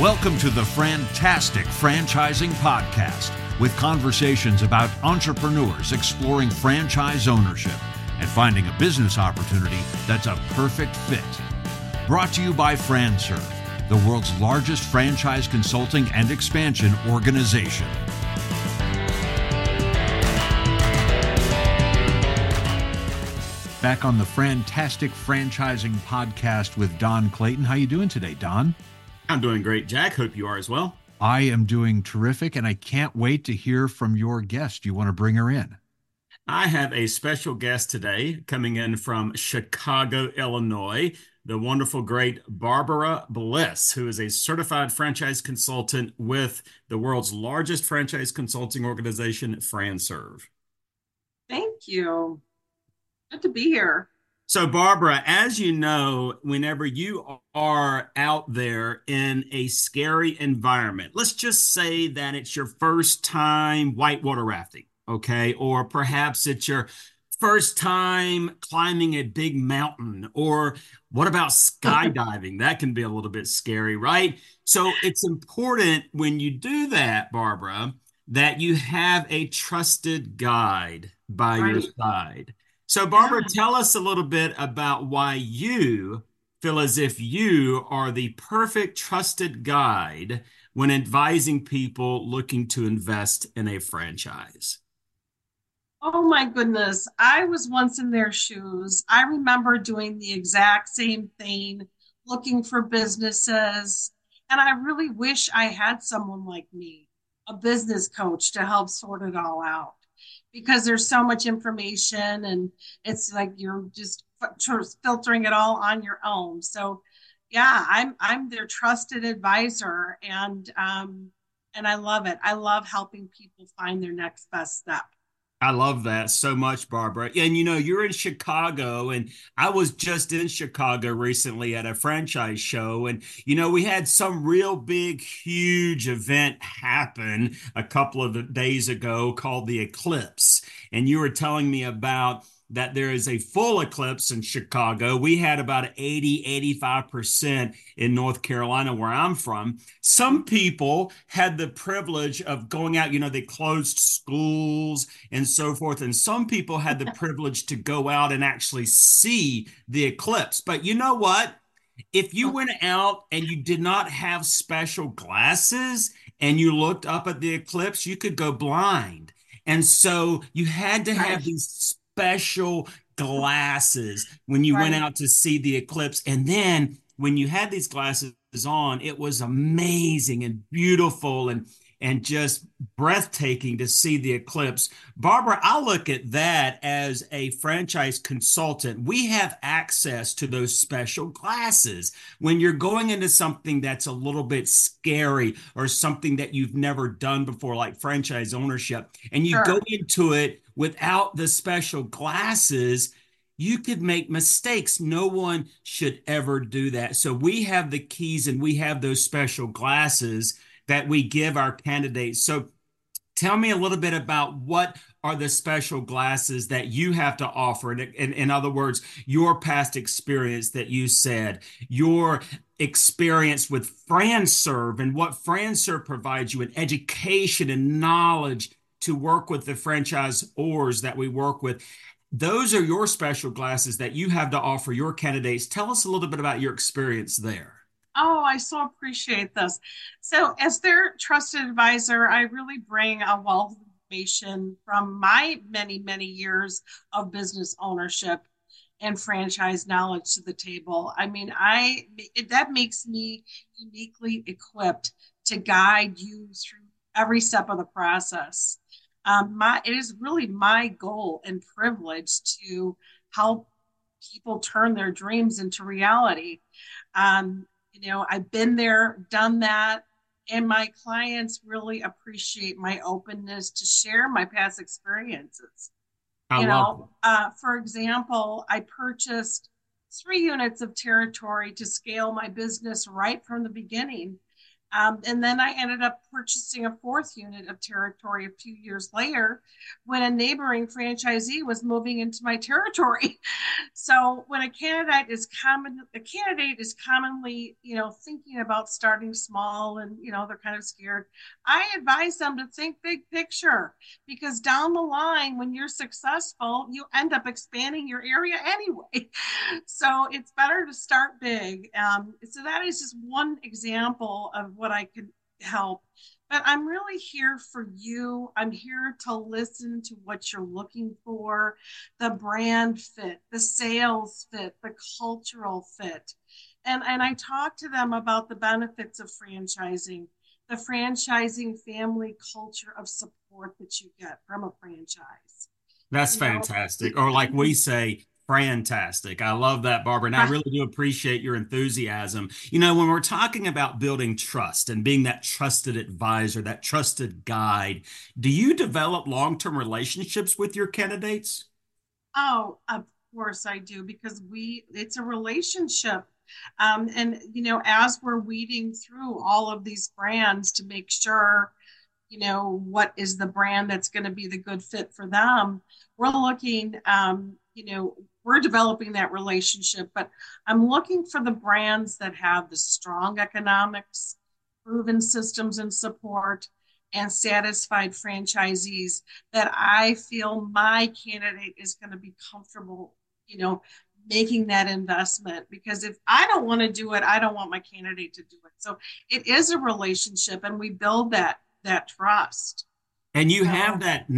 Welcome to the Frantastic Franchising Podcast with conversations about entrepreneurs exploring franchise ownership and finding a business opportunity that's a perfect fit. Brought to you by FranServe, the world's largest franchise consulting and expansion organization. Back on the Frantastic Franchising Podcast with Don Clayton. How you doing today, Don? I'm doing great, Jack. Hope you are as well. I am doing terrific, and I can't wait to hear from your guest. You want to bring her in? I have a special guest today coming in from Chicago, Illinois, the wonderful, great Barbara Bliss, who is a certified franchise consultant with the world's largest franchise consulting organization, FranServe. Thank you. Good to be here. So, Barbara, as you know, whenever you are out there in a scary environment, let's just say that it's your first time whitewater rafting, okay? Or perhaps it's your first time climbing a big mountain, or what about skydiving? That can be a little bit scary, right? So it's important when you do that, Barbara, that you have a trusted guide by your side. So, Barbara, tell us a little bit about why you feel as if you are the perfect trusted guide when advising people looking to invest in a franchise. Oh my goodness. I was once in their shoes. I remember doing the exact same thing, looking for businesses. And I really wish I had someone like me, a business coach, to help sort it all out. Because there's so much information and it's like you're just filtering it all on your own. So yeah, I'm their trusted advisor, and I love it. I love helping people find their next best step. I love that so much, Barbara. And you know, you're in Chicago, and I was just in Chicago recently at a franchise show. And, you know, we had some real big, huge event happen a couple of days ago called the Eclipse. And you were telling me about that there is a full eclipse in Chicago. We had about 85% in North Carolina, where I'm from. Some people had the privilege of going out, you know, they closed schools and so forth. And some people had the privilege to go out and actually see the eclipse. But you know what? If you went out and you did not have special glasses and you looked up at the eclipse, you could go blind. And so you had to have these special glasses when you went out to see the eclipse. And then when you had these glasses on, it was amazing and beautiful and just breathtaking to see the eclipse. Barbara, I look at that as a franchise consultant. We have access to those special glasses when you're going into something that's a little bit scary or something that you've never done before, like franchise ownership, and you go into it without the special glasses. You could make mistakes. No one should ever do that. So we have the keys and we have those special glasses that we give our candidates. So tell me a little bit about what are the special glasses that you have to offer. In other words, your past experience that you said, your experience with FranServe and what FranServe provides you in education and knowledge to work with the franchisors that we work with. Those are your special glasses that you have to offer your candidates. Tell us a little bit about your experience there. Oh, I so appreciate this. So, as their trusted advisor, I really bring a wealth of information from my many, many years of business ownership and franchise knowledge to the table. I mean, that makes me uniquely equipped to guide you through every step of the process. It is really my goal and privilege to help people turn their dreams into reality. You know, I've been there, done that, and my clients really appreciate my openness to share my past experiences. For example, I purchased 3 units of territory to scale my business right from the beginning. And then I ended up purchasing a fourth unit of territory a few years later when a neighboring franchisee was moving into my territory. So when a candidate is commonly, thinking about starting small and, they're kind of scared, I advise them to think big picture, because down the line, when you're successful, you end up expanding your area anyway. So it's better to start big. So that is just one example of what I could help. But I'm really here for you. I'm here to listen to what you're looking for, the brand fit, the sales fit, the cultural fit. And I talk to them about the benefits of franchising, the franchising family culture of support that you get from a franchise. That's fantastic. Or like we say, fantastic. I love that, Barbara. And I really do appreciate your enthusiasm. When we're talking about building trust and being that trusted advisor, that trusted guide, do you develop long-term relationships with your candidates? Oh, of course I do, because it's a relationship. As we're weeding through all of these brands to make sure, what is the brand that's going to be the good fit for them, we're looking, we're developing that relationship, but I'm looking for the brands that have the strong economics, proven systems and support, and satisfied franchisees that I feel my candidate is going to be comfortable, making that investment. Because if I don't want to do it, I don't want my candidate to do it. So it is a relationship, and we build that trust. And you have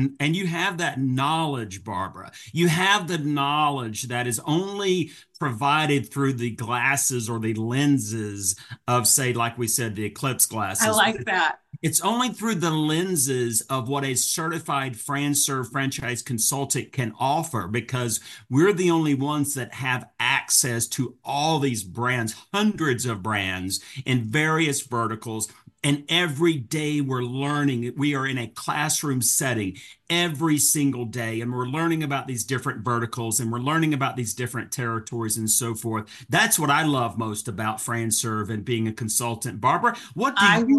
that knowledge, Barbara. You have the knowledge that is only provided through the glasses or the lenses of, say, like we said, the Eclipse glasses. I like that. It's only through the lenses of what a certified FranServe franchise consultant can offer, because we're the only ones that have access to all these brands, hundreds of brands in various verticals. And every day we're learning. We are in a classroom setting every single day, and we're learning about these different verticals, and we're learning about these different territories and so forth. That's what I love most about FranServe and being a consultant. Barbara, what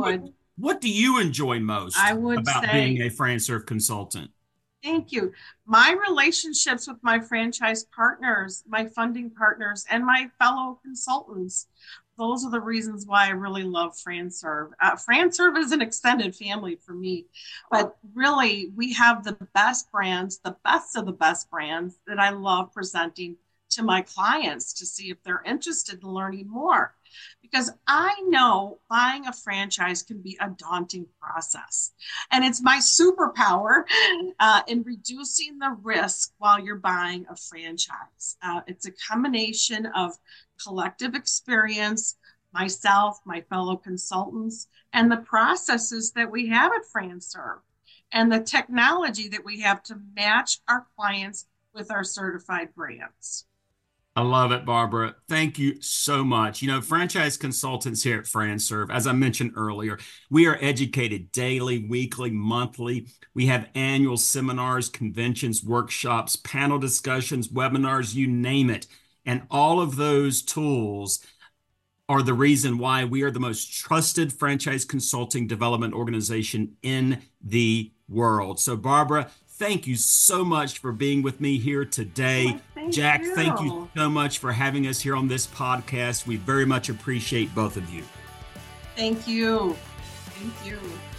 do you enjoy most about being a FranServe consultant? Thank you. My relationships with my franchise partners, my funding partners, and my fellow consultants, those are the reasons why I really love FranServe. FranServe is an extended family for me, but really we have the best brands, the best of the best brands that I love presenting to my clients to see if they're interested in learning more. Because I know buying a franchise can be a daunting process. And it's my superpower in reducing the risk while you're buying a franchise. It's a combination of collective experience, myself, my fellow consultants, and the processes that we have at FranServe, and the technology that we have to match our clients with our certified brands. I love it, Barbara. Thank you so much. Franchise consultants here at FranServe, as I mentioned earlier, we are educated daily, weekly, monthly. We have annual seminars, conventions, workshops, panel discussions, webinars, you name it. And all of those tools are the reason why we are the most trusted franchise consulting development organization in the world. So, Barbara, thank you so much for being with me here today. Jack, thank you so much for having us here on this podcast. We very much appreciate both of you. Thank you. Thank you.